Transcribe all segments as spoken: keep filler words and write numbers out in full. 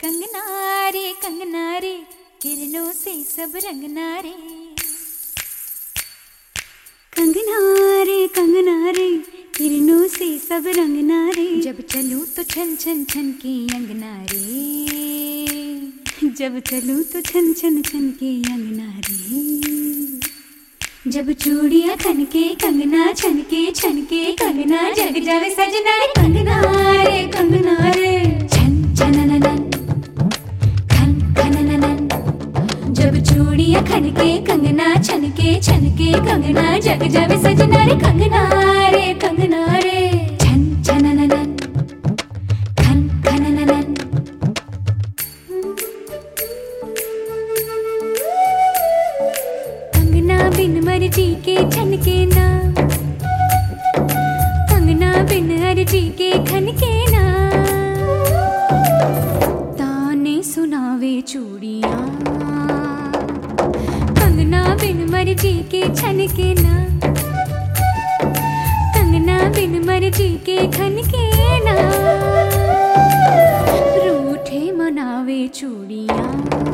कंगना रे कंगना रे किरणों से सब रंगना रे। कंगना रे कंगना रे किरणों से सब रंगना रे। जब चलूं तो छन छन छन के अंगना रे। जब चलूं तो छन छन छन के अंगना रे। जब चूड़ियां खन के कंगना छन के छन के कंगना जग जावे सजना रे। कंगना रे कंगना रे छन छनननन खन खनननन। जब चूड़ियां खन के कंगना छन के छन के कंगना जग जावे सजना रे। कंगना रे कंगना रे छन छनननन खन खनननन। कंगना बिन मर्जी के छन के ना। कंगना बिन अर्जी के खन के ना। ताने सुनावे चूड़ियां कंगना बिन मर्जी के छन के ना। कंगना बिन मर्जी के खन के ना। रूठे मनावे चूड़ियां।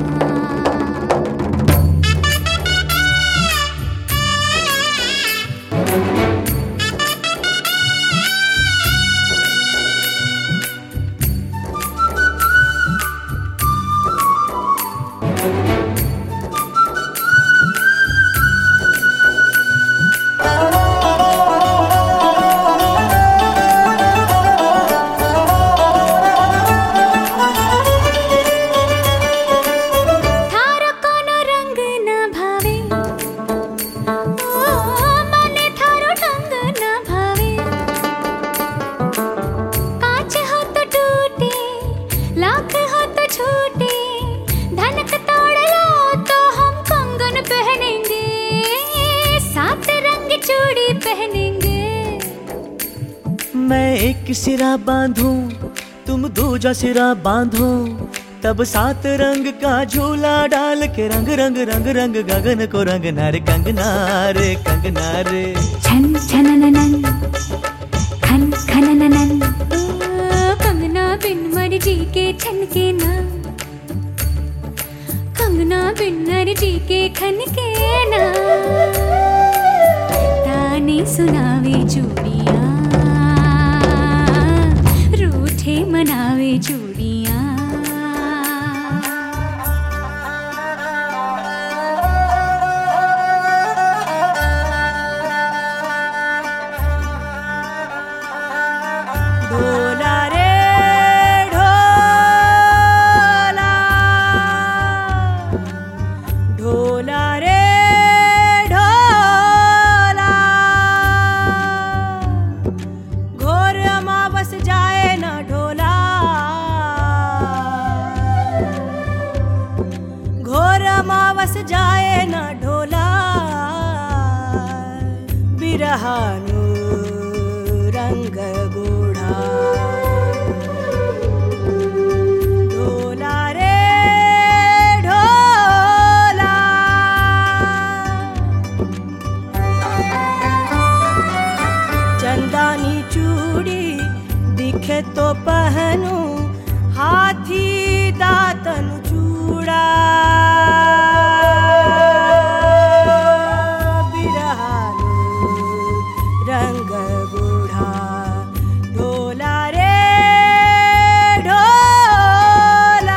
मैं एक सिरा बांधूं तुम दूजा सिरा बांधो। तब सात रंग का झूला डाल के रंग रंग रंग रंग गगन को रंगना रे। कंगना रे कंगना रे छन छनननन खन खनननन। कंगना बिन मर्जी के छन के ना। कंगना बिन मर्जी के खन के ना। ताने सुनावे चूड़ियां रूठे मनावे चूड़ियां। ढोला रे ढोला ढोला रे ढोला। घोर अमावस जाए ना ढोला। घोर अमावस जाए ना ढोला। बिरहानु रंग गोढ़ा। ढोला रे ढोला। चंदानी चूड़ी दिखे तो पहनूं। हाथी दातन चूड़ा। बिरहानु रंग गोढ़ा। ढोला रे ढोला।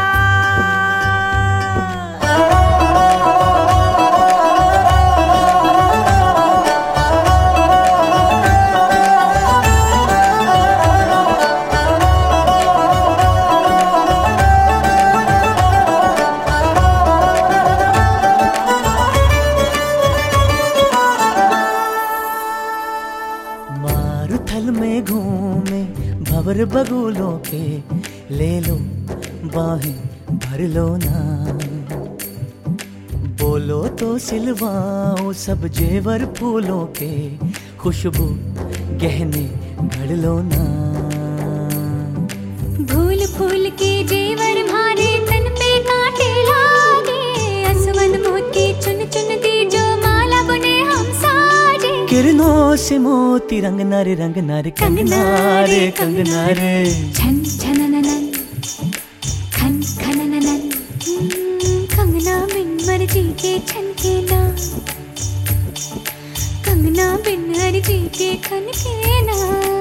मारुथल में घूमे भंवर बगुलों के। ले लो बाहें भर लो ना। बोलो तो सिलवाओ सब जेवर फूलों के। खुशबू गहने घड़ लो ना। फूल फूल के जेवर मारे तन पे कांटे लागे। असवन मोती चुन चुन दी जो माला बुने हम साजे। किरणों से मोती रंगना रे रंगना रे। कंगना रे कंगना रे छन छनननन खन खन। जी के छनके ना, कंगना बिन हर जी के खनके ना।